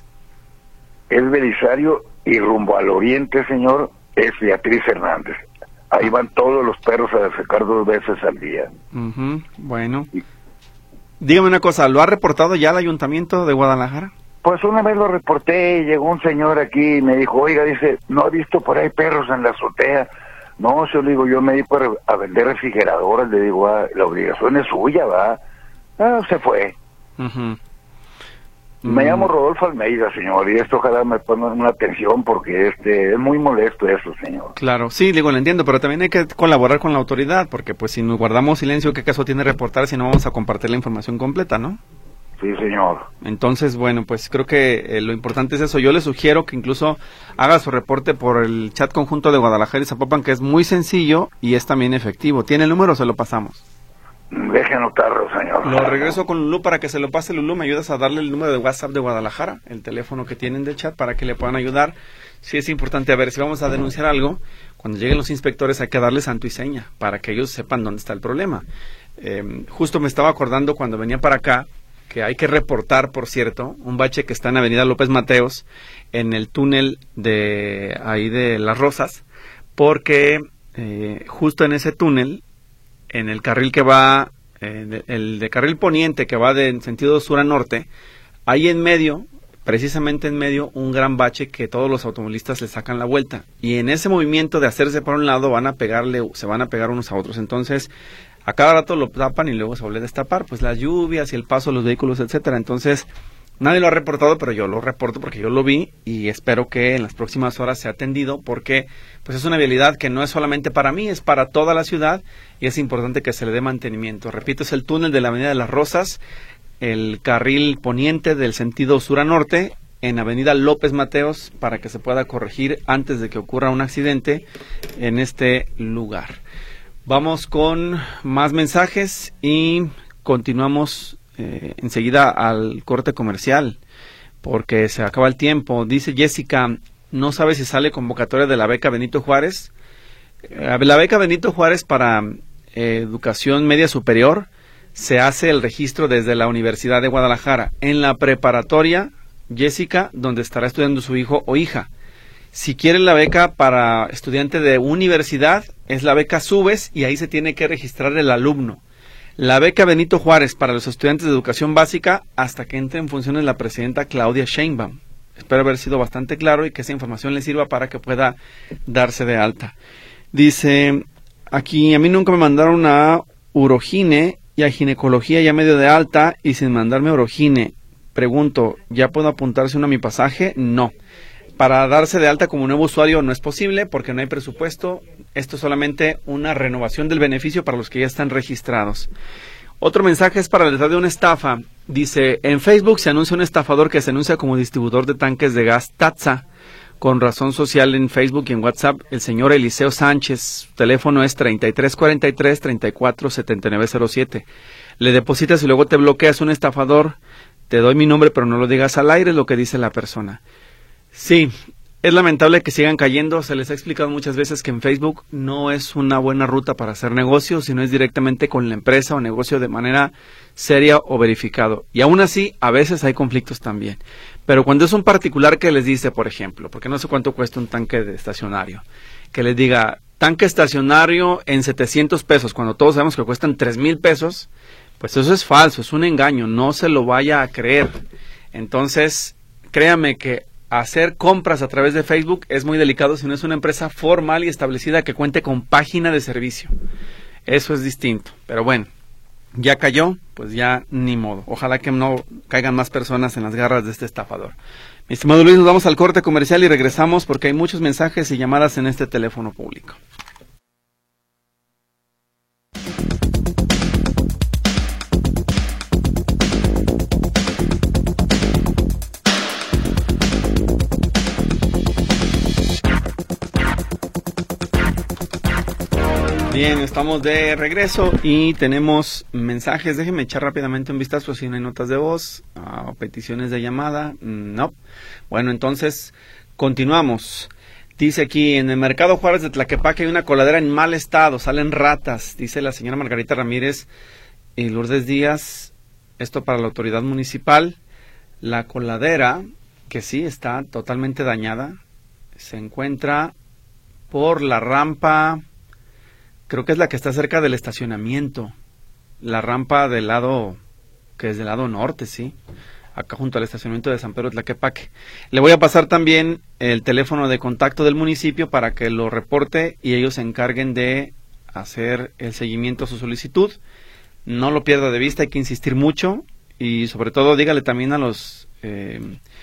Es Belisario y rumbo al oriente, señor, es Beatriz Hernández. Ahí van todos los perros a defecar dos veces al día. Uh-huh. Bueno. Y... dígame una cosa, ¿lo ha reportado ya al ayuntamiento de Guadalajara? Pues una vez lo reporté y llegó un señor aquí y me dijo, oiga, dice, ¿no ha visto por ahí perros en la azotea? No, yo le digo, yo me di por a vender refrigeradoras, le digo, ah, la obligación es suya, ¿va? Ah, se fue. Uh-huh. Me mm. llamo Rodolfo Almeida, señor, y esto ojalá me pongan una atención porque este es muy molesto eso, señor. Claro, sí, digo, lo entiendo, pero también hay que colaborar con la autoridad, porque pues si nos guardamos silencio, ¿qué caso tiene reportar si no vamos a compartir la información completa, no? Sí, señor. Entonces, bueno, pues creo que eh, lo importante es eso. Yo le sugiero que incluso haga su reporte por el chat conjunto de Guadalajara y Zapopan, que es muy sencillo y es también efectivo. ¿Tiene el número o se lo pasamos? Deje anotarlo, señor. Lo regreso con Lulú para que se lo pase. Lulú, ¿me ayudas a darle el número de WhatsApp de Guadalajara? El teléfono que tienen de chat para que le puedan ayudar. Sí es importante, a ver, si vamos a denunciar algo, cuando lleguen los inspectores hay que darle santo y seña para que ellos sepan dónde está el problema. Eh, justo me estaba acordando cuando venía para acá, que hay que reportar, por cierto, un bache que está en Avenida López Mateos, en el túnel de ahí de Las Rosas, porque eh, justo en ese túnel, en el carril que va, eh, de, el de carril poniente que va de en sentido sur a norte, hay en medio, precisamente en medio, un gran bache que todos los automovilistas le sacan la vuelta. Y en ese movimiento de hacerse por un lado, van a pegarle, se van a pegar unos a otros. Entonces, a cada rato lo tapan y luego se vuelve a destapar, pues las lluvias y el paso de los vehículos, etcétera. Entonces, nadie lo ha reportado, pero yo lo reporto porque yo lo vi y espero que en las próximas horas sea atendido, porque pues es una vialidad que no es solamente para mí, es para toda la ciudad y es importante que se le dé mantenimiento. Repito, es el túnel de la Avenida de Las Rosas, el carril poniente del sentido sur a norte, en Avenida López Mateos, para que se pueda corregir antes de que ocurra un accidente en este lugar. Vamos con más mensajes y continuamos eh, enseguida al corte comercial, porque se acaba el tiempo. Dice Jessica, no sabe si sale convocatoria de la beca Benito Juárez. Eh, la beca Benito Juárez para eh, educación media superior se hace el registro desde la Universidad de Guadalajara. En la preparatoria, Jessica, donde estará estudiando su hijo o hija. Si quieren la beca para estudiante de universidad, es la beca SUBES y ahí se tiene que registrar el alumno. La beca Benito Juárez para los estudiantes de educación básica hasta que entre en funciones la presidenta Claudia Sheinbaum. Espero haber sido bastante claro y que esa información le sirva para que pueda darse de alta. Dice, aquí a mí nunca me mandaron a urogine y a ginecología ya medio de alta y sin mandarme urogine. Pregunto, ¿ya puedo apuntarse uno a mi pasaje? No. Para darse de alta como nuevo usuario no es posible porque no hay presupuesto. Esto es solamente una renovación del beneficio para los que ya están registrados. Otro mensaje es para alertar de una estafa. Dice, en Facebook se anuncia un estafador que se anuncia como distribuidor de tanques de gas Tatsa. Con razón social en Facebook y en WhatsApp, el señor Eliseo Sánchez. Su teléfono es treinta y tres cuarenta y tres, treinta y cuatro setenta y nueve cero siete. Le depositas y luego te bloqueas un estafador. Te doy mi nombre, pero no lo digas al aire, es lo que dice la persona. Sí, es lamentable que sigan cayendo. Se les ha explicado muchas veces que en Facebook no es una buena ruta para hacer negocios, sino es directamente con la empresa o negocio de manera seria o verificado. Y aún así, a veces hay conflictos también. Pero cuando es un particular que les dice, por ejemplo, porque no sé cuánto cuesta un tanque de estacionario, que les diga, tanque estacionario en setecientos pesos, cuando todos sabemos que cuestan tres mil pesos, pues eso es falso, es un engaño, no se lo vaya a creer. Entonces, créame que hacer compras a través de Facebook es muy delicado si no es una empresa formal y establecida que cuente con página de servicio. Eso es distinto. Pero bueno, ya cayó, pues ya ni modo. Ojalá que no caigan más personas en las garras de este estafador. Mi estimado Luis, nos vamos al corte comercial y regresamos porque hay muchos mensajes y llamadas en este teléfono público. Bien, estamos de regreso y tenemos mensajes. Déjenme echar rápidamente un vistazo si no hay notas de voz o uh, peticiones de llamada. No. Bueno, entonces continuamos. Dice aquí, en el Mercado Juárez de Tlaquepaque hay una coladera en mal estado, salen ratas, dice la señora Margarita Ramírez y Lourdes Díaz. Esto para la autoridad municipal. La coladera, que sí está totalmente dañada, se encuentra por la rampa... Creo que es la que está cerca del estacionamiento. La rampa del lado, que es del lado norte, sí. Acá junto al estacionamiento de San Pedro de Tlaquepaque. Le voy a pasar también el teléfono de contacto del municipio para que lo reporte y ellos se encarguen de hacer el seguimiento a su solicitud. No lo pierda de vista, hay que insistir mucho. Y sobre todo dígale también a los, eh,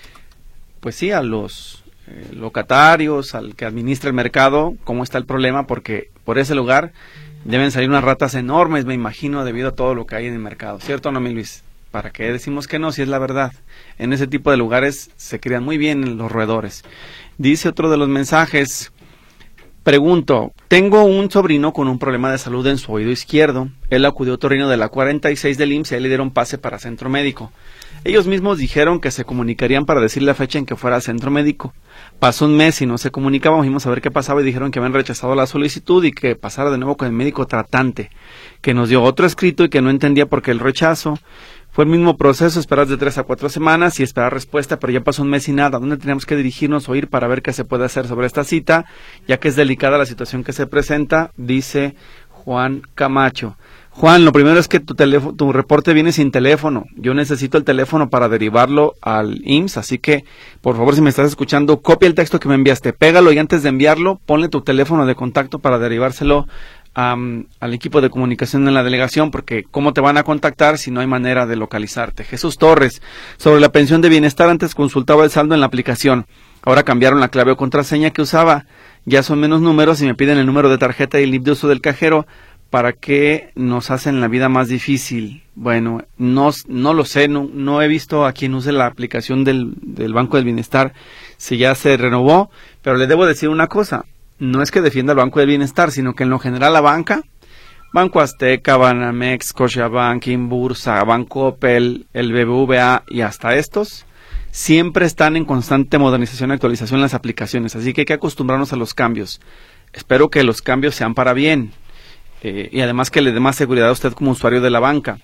pues sí, a los... Eh, locatarios, al que administra el mercado, cómo está el problema, porque por ese lugar deben salir unas ratas enormes, me imagino, debido a todo lo que hay en el mercado, ¿cierto o no, mi Luis? ¿Para qué decimos que no, si es la verdad? En ese tipo de lugares se crían muy bien los roedores. Dice otro de los mensajes, pregunto, tengo un sobrino con un problema de salud en su oído izquierdo, él acudió a otorrino de la cuarenta y seis del I M S S y ahí le dieron pase para centro médico. Ellos mismos dijeron que se comunicarían para decir la fecha en que fuera al centro médico. Pasó un mes y no se comunicaban, fuimos a ver qué pasaba y dijeron que habían rechazado la solicitud y que pasara de nuevo con el médico tratante, que nos dio otro escrito y que no entendía por qué el rechazo. Fue el mismo proceso, esperar de tres a cuatro semanas y esperar respuesta, pero ya pasó un mes y nada. ¿Dónde tenemos que dirigirnos o ir para ver qué se puede hacer sobre esta cita? Ya que es delicada la situación que se presenta, dice Juan Camacho. Juan, lo primero es que tu teléfono, tu reporte viene sin teléfono. Yo necesito el teléfono para derivarlo al I M S S, así que, por favor, si me estás escuchando, copia el texto que me enviaste, pégalo y antes de enviarlo, ponle tu teléfono de contacto para derivárselo um, al equipo de comunicación en la delegación, porque ¿cómo te van a contactar si no hay manera de localizarte? Jesús Torres, sobre la pensión de bienestar, antes consultaba el saldo en la aplicación, ahora cambiaron la clave o contraseña que usaba, ya son menos números y me piden el número de tarjeta y el N I P de uso del cajero, ¿para qué nos hacen la vida más difícil? Bueno, no, no lo sé, no, no he visto a quien use la aplicación del, del Banco del Bienestar, si ya se renovó, pero le debo decir una cosa, no es que defienda el Banco del Bienestar, sino que en lo general la banca, Banco Azteca, Banamex, Scotiabank, Inbursa, Bancoppel, el B B V A y hasta estos, siempre están en constante modernización y actualización las aplicaciones, así que hay que acostumbrarnos a los cambios. Espero que los cambios sean para bien, eh, y además que le dé más seguridad a usted como usuario de la banca.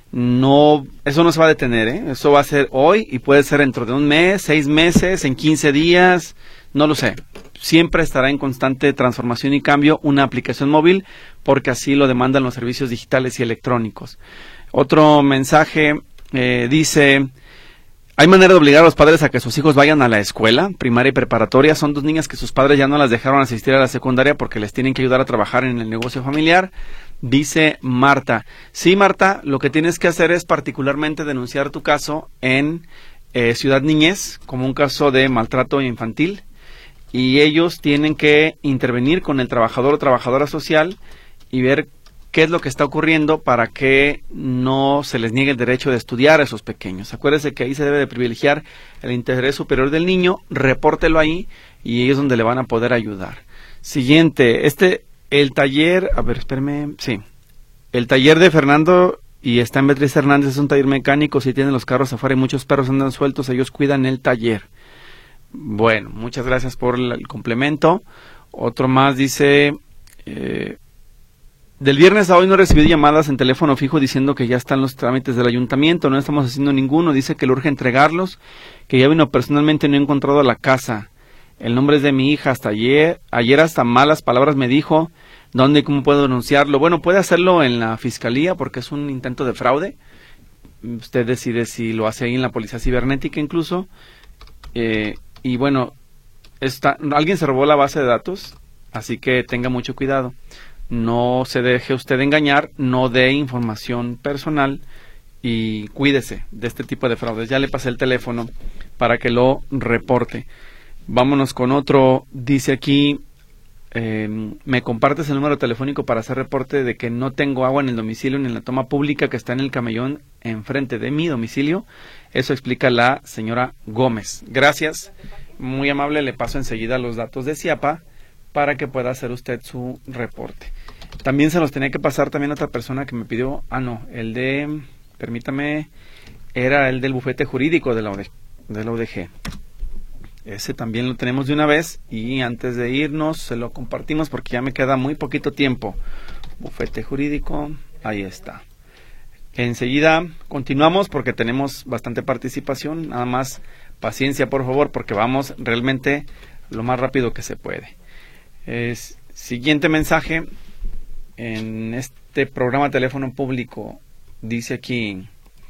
No, eso no se va a detener, ¿eh? Eso va a ser hoy y puede ser dentro de un mes, seis meses, en quince días, no lo sé. Siempre estará en constante transformación y cambio una aplicación móvil, porque así lo demandan los servicios digitales y electrónicos. Otro mensaje eh, dice: ¿hay manera de obligar a los padres a que sus hijos vayan a la escuela primaria y preparatoria? Son dos niñas que sus padres ya no las dejaron asistir a la secundaria porque les tienen que ayudar a trabajar en el negocio familiar. Dice Marta. Sí, Marta, lo que tienes que hacer es particularmente denunciar tu caso en eh, Ciudad Niñez como un caso de maltrato infantil, y ellos tienen que intervenir con el trabajador o trabajadora social y ver qué es lo que está ocurriendo para que no se les niegue el derecho de estudiar a esos pequeños. Acuérdese que ahí se debe de privilegiar el interés superior del niño, repórtelo ahí y ahí es donde le van a poder ayudar. Siguiente, este, el taller, a ver, espérame, sí, el taller de Fernando y está en Beatriz Hernández, es un taller mecánico, si tienen los carros afuera y muchos perros andan sueltos, ellos cuidan el taller. Bueno, muchas gracias por el complemento. Otro más dice... Eh, Del viernes a hoy no he recibido llamadas en teléfono fijo diciendo que ya están los trámites del ayuntamiento, no estamos haciendo ninguno, dice que le urge entregarlos, que ya vino personalmente y no he encontrado la casa. El nombre es de mi hija, hasta ayer, ayer hasta malas palabras me dijo, ¿dónde y cómo puedo denunciarlo? Bueno, puede hacerlo en la fiscalía porque es un intento de fraude, usted decide si lo hace ahí en la policía cibernética incluso, eh, y bueno, está, alguien se robó la base de datos, así que tenga mucho cuidado. No se deje usted engañar, no dé información personal y cuídese de este tipo de fraudes. Ya le pasé el teléfono para que lo reporte. Vámonos con otro. Dice aquí, eh, ¿me compartes el número telefónico para hacer reporte de que no tengo agua en el domicilio ni en la toma pública que está en el camellón enfrente de mi domicilio? Eso explica la señora Gómez. Gracias, muy amable. Le paso enseguida los datos de CIAPA para que pueda hacer usted su reporte. También se los tenía que pasar también a otra persona que me pidió, ah no, el de, permítame, era el del bufete jurídico de la, de la U D G. Ese también lo tenemos de una vez y antes de irnos se lo compartimos porque ya me queda muy poquito tiempo. Bufete jurídico, ahí está. Enseguida continuamos porque tenemos bastante participación, nada más paciencia por favor porque vamos realmente lo más rápido que se puede. Es, siguiente mensaje en este programa teléfono público, dice aquí: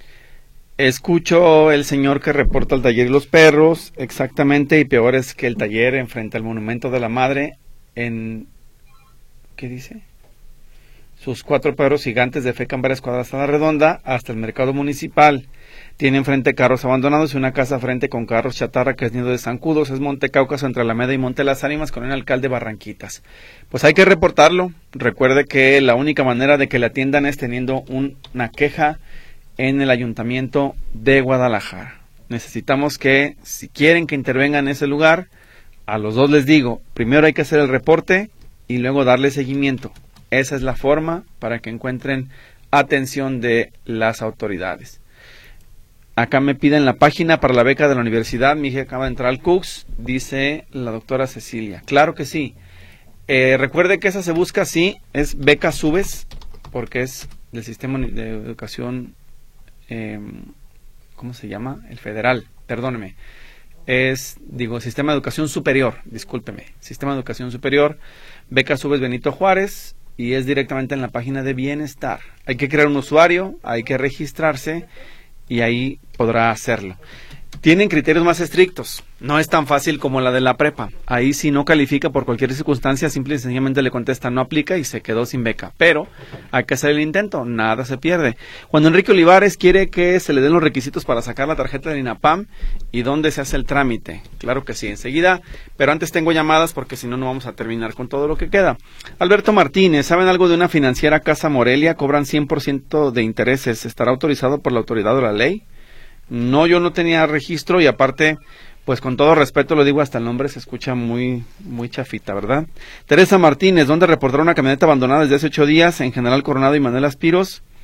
escucho el señor que reporta el taller y los perros, exactamente, y peor es que el taller enfrente al Monumento de la Madre, en, ¿qué dice? Sus cuatro perros gigantes defecan varias cuadras a la redonda hasta el mercado municipal. Tiene enfrente carros abandonados y una casa frente con carros chatarra que es Nido de Zancudos, es Monte Cáucaso entre Alameda y Monte Las Ánimas con el alcalde Barranquitas. Pues hay que reportarlo. Recuerde que la única manera de que le atiendan es teniendo un, una queja en el ayuntamiento de Guadalajara. Necesitamos que, si quieren que intervenga en ese lugar, a los dos les digo, primero hay que hacer el reporte y luego darle seguimiento. Esa es la forma para que encuentren atención de las autoridades. Acá me piden la página para la beca de la universidad. Mi hija acaba de entrar al C U C S, dice la doctora Cecilia. Claro que sí. Eh, recuerde que esa se busca así, es beca Subes, porque es del sistema de educación, eh, ¿cómo se llama? El federal, perdóneme. Es, digo, sistema de educación superior, discúlpeme. Sistema de educación superior, beca Subes Benito Juárez, y es directamente en la página de bienestar. Hay que crear un usuario, hay que registrarse y ahí podrá hacerlo. Tienen criterios más estrictos, no es tan fácil como la de la prepa. Ahí si no califica por cualquier circunstancia, simple y sencillamente le contesta no aplica y se quedó sin beca. Pero hay que hacer el intento, nada se pierde. Cuando Enrique Olivares quiere que se le den los requisitos para sacar la tarjeta del INAPAM y dónde se hace el trámite. Claro que sí, enseguida, pero antes tengo llamadas porque si no, no vamos a terminar con todo lo que queda. Alberto Martínez, ¿saben algo de una financiera Casa Morelia? Cobran cien por ciento de intereses, ¿estará autorizado por la autoridad o la ley? No, yo no tenía registro y aparte, pues con todo respeto lo digo, hasta el nombre se escucha muy muy chafita, ¿verdad? Teresa Martínez, ¿dónde reportaron una camioneta abandonada desde hace ocho días en General Coronado y Manuel Aspiros?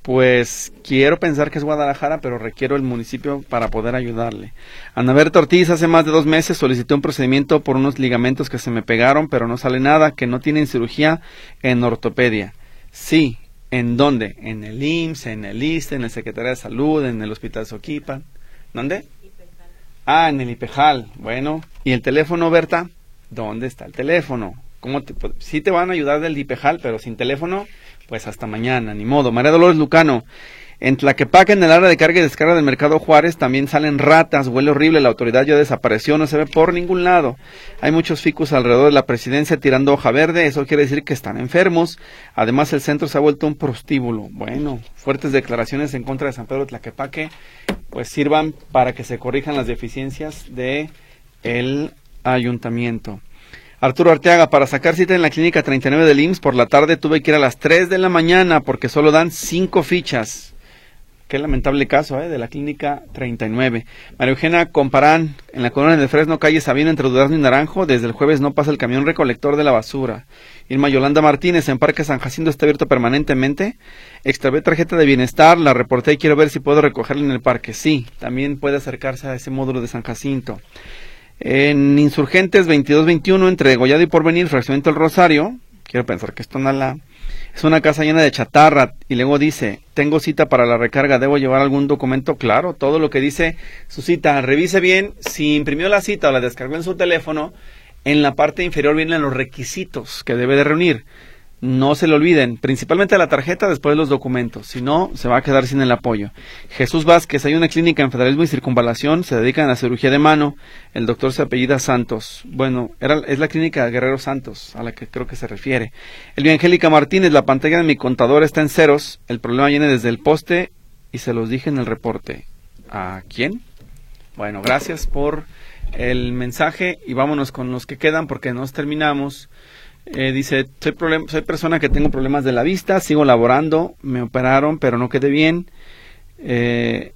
Pues quiero pensar que es Guadalajara, pero requiero el municipio para poder ayudarle. Ana Berta Ortiz, hace más de dos meses solicité un procedimiento por unos ligamentos que se me pegaron, pero no sale nada, que no tienen cirugía en ortopedia. Sí, ¿en dónde? En el I M S S, en el I S S S, en el Secretaría de Salud, en el Hospital Soquipan. ¿Dónde? Ipejal. Ah, en el Ipejal. Bueno, ¿y el teléfono, Berta? ¿Dónde está el teléfono? ¿Cómo te, pues, sí te van a ayudar del Ipejal, pero sin teléfono, pues hasta mañana, ni modo. María Dolores Lucano, en Tlaquepaque, en el área de carga y descarga del Mercado Juárez, también salen ratas, huele horrible, la autoridad ya desapareció, no se ve por ningún lado. Hay muchos ficus alrededor de la presidencia tirando hoja verde, eso quiere decir que están enfermos. Además, el centro se ha vuelto un prostíbulo. Bueno, fuertes declaraciones en contra de San Pedro de Tlaquepaque, pues sirvan para que se corrijan las deficiencias de el ayuntamiento. Arturo Arteaga, para sacar cita en la clínica treinta y nueve del I M S S por la tarde tuve que ir a las tres de la mañana porque solo dan cinco fichas. Qué lamentable caso, ¿eh? De la clínica treinta y nueve. María Eugenia Comparán, en la colonia de Fresno, calle Sabino, entre Durazno y Naranjo, desde el jueves no pasa el camión recolector de la basura. Irma Yolanda Martínez, en Parque San Jacinto está abierto permanentemente. Extravé tarjeta de bienestar, la reporté y quiero ver si puedo recogerla en el parque. Sí, también puede acercarse a ese módulo de San Jacinto. En Insurgentes veintidós veintiuno, entre Gollado y Porvenir, fraccionamiento El Rosario, quiero pensar que esto no la... es una casa llena de chatarra, y luego dice, tengo cita para la recarga, ¿debo llevar algún documento? Claro, todo lo que dice su cita, revise bien, si imprimió la cita o la descargó en su teléfono, en la parte inferior vienen los requisitos que debe de reunir. No se le olviden, principalmente la tarjeta, después los documentos, si no, se va a quedar sin el apoyo. Jesús Vázquez, hay una clínica en Federalismo y Circunvalación, se dedican a la cirugía de mano, el doctor se apellida Santos. Bueno, era, es la clínica Guerrero Santos, a la que creo que se refiere. Elvia Angélica Martínez, la pantalla de mi contador está en ceros, el problema viene desde el poste y se los dije en el reporte. ¿A quién? Bueno, gracias por el mensaje y vámonos con los que quedan porque nos terminamos. Eh, dice, soy, problem- soy persona que tengo problemas de la vista, sigo laborando, me operaron pero no quedé bien, eh,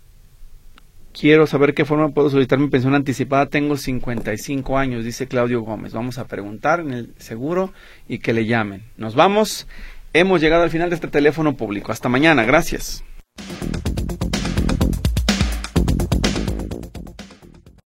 quiero saber qué forma puedo solicitar mi pensión anticipada, tengo cincuenta y cinco años, dice Claudio Gómez. Vamos a preguntar en el seguro y que le llamen. Nos vamos, hemos llegado al final de este teléfono público, hasta mañana, gracias.